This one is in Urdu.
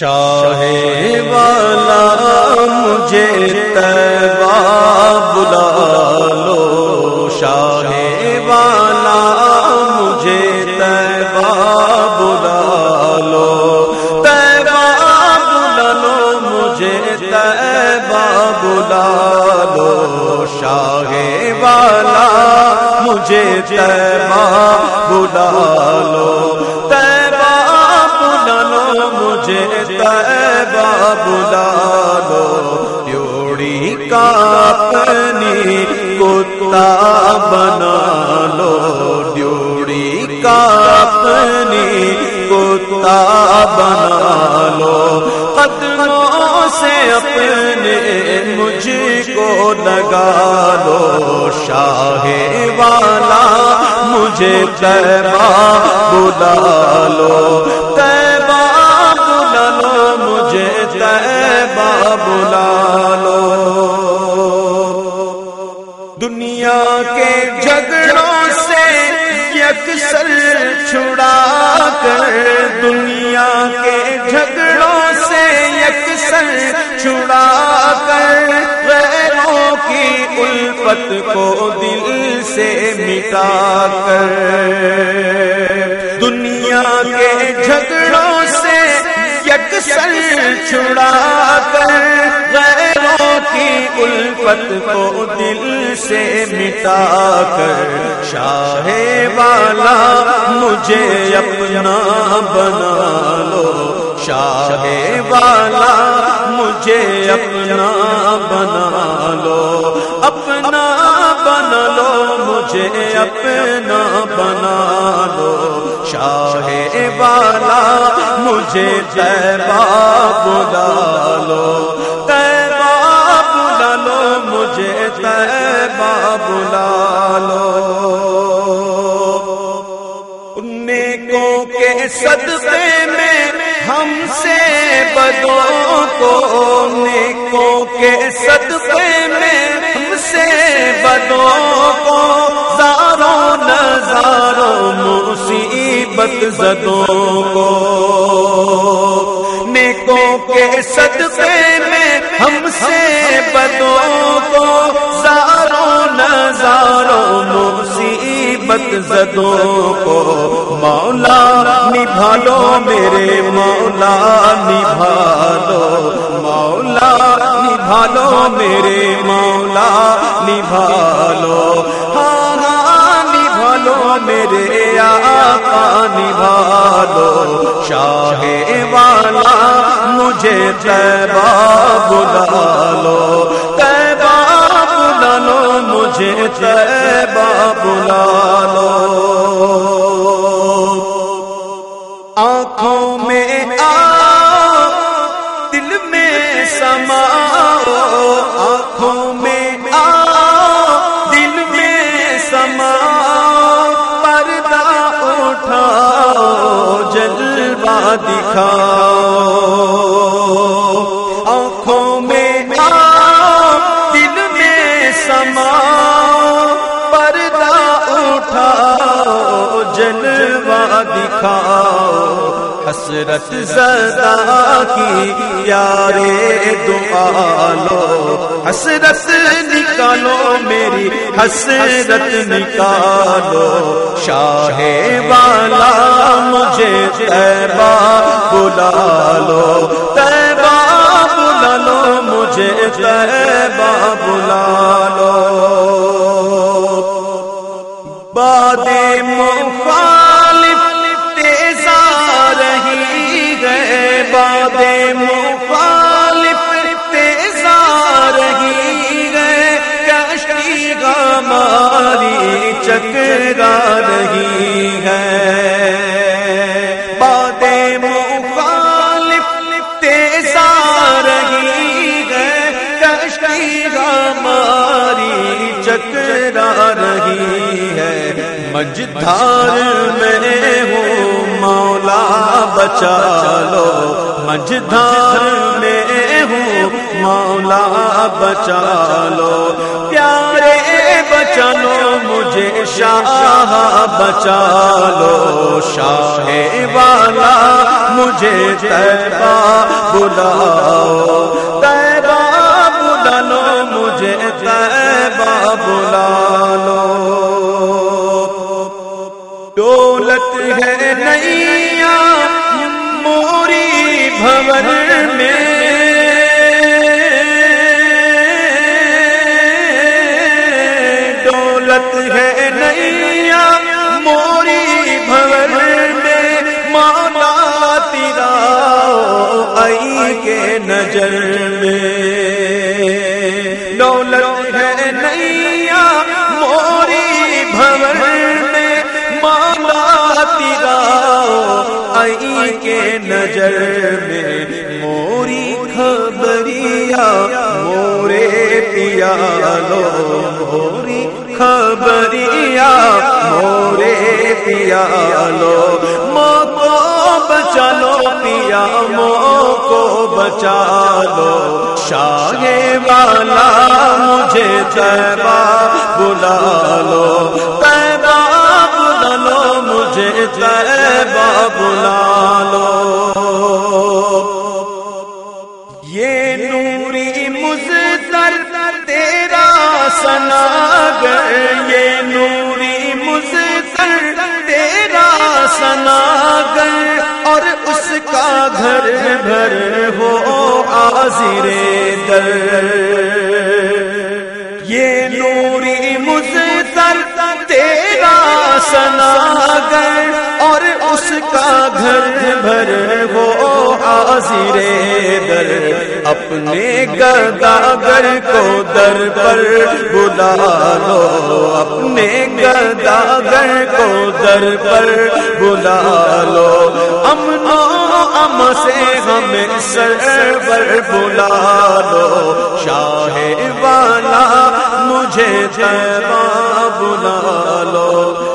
شاہ والا مجھے طیبہ بلا لو، شاہ والا مجھے طیبہ بلا لو، طیبہ بلا لو مجھے طیبہ بلا لو، شاہ والا مجھے طیبہ بلا لو، مجھے طیبہ بلا لو، ڈیوڑی کا اپنی کتا بنا لو، ڈیوڑی کا اپنی کتا بنا لو، قدموں سے اپنے مجھ کو لگا لو، شاہ والا مجھے طیبہ بلا لو، طیبہ مجھے طیبہ بلا لو، دنیا کے جھگڑوں سے یکسر چھڑا کر، دنیا کے جھگڑوں سے یکسر چھڑا کر، غیروں کی الفت کو دل سے مٹا کر، دنیا کے جھگڑوں سے یکسر چھڑا کر، غیروں کی الفت کو دل سے مٹا کر، شاہ والا مجھے اپنا بنا لو، شاہ والا مجھے اپنا بنا لو، اپنا بنا لو مجھے اپنا بنا لو، شاہ والا مجھے طیبہ بلا لو، طیبہ بلا لو مجھے طیبہ بلا لو، نیکوں کے صدقے میں ہم سے بدوں کو، نیکوں کے صدقے میں ہم سے بدوں کو، زاروں نظاروں مصیبت زدوں کو، نیکوں کے صدقے میں ہم سے بدوں کو، زاروں نظاروں مصیبت زدوں کو، مولا نبھا لو میرے مولا نبھا لو، مولا نبھا لو میرے مولا نبھا لو، ہاں ہاں نبھا لو میرے آقا نبھا لو، شاہ والا مجھے طیبہ بلا لو، طیبہ بلا لو مجھے طیبہ بلا لو، آنکھوں میں آؤ دل میں سماؤ، آنکھوں میں آؤ دل میں سماؤ، پردہ اٹھاؤ جلوہ دکھاؤ، آنکھوں میں آؤ دل میں سماؤ، پردہ اٹھاؤ جلوہ دکھاؤ، حسرت زدہ کی یارے دعا لو، حسرت نکالو میری حسرت نکالو، شاہ والا مجھے طیبہ بلا لو، طیبہ بلا لو مجھے طیبہ بلا لو، باد مخالف تیز آ رہی ہے، باد مخالف تیز آ رہی ہے، کشتی ہماری چکرا رہی ہے، باد مخالف تیز آ رہی ہے، کشتی ہماری چکرا رہی ہے، مجھدھار میں ہوں مولا بچا لو، مجھدھار میں ہوں مولا بچا لو، پیارے بچا لو مجھے شاہ بچا لو، شاہ والا مجھے طیبہ بلاؤ، طیبہ بلا لو مجھے، طیبہ بلا لو۔ دولت ہے نیا موری بھور میں، دولت ہے نیا موری بھور میں، مولا تیرا آئی کے نظر میں، دولت ہے نیا موری بھور میں، مولا تیرا آئی کے نظر میں، موری خبریا مورے پیا لو، موری خبریا مورے پیا لو، ماں کو بچا لو پیا، ماں کو بچا لو، شاہ والا مجھے طیبہ بلا لو، طیبہ بلا لو مجھے، طیبہ بلا لو۔ یہ نوری مزدر تیرا سناگر، یہ نوری مزدر تیرا سناگر، اور اس کا گھر گھر ہو حاضر در، یہ نوری مزدر تیرا سناگر، اور اس کا گھر بھر ہو حاضر در، اپنے گداگر کو در پر بلا لو، اپنے گداگر کو در پر بلا لو، امن و امن سے ہمیں سرور بلا لو، شاہ والا مجھے طیبہ بلا لو۔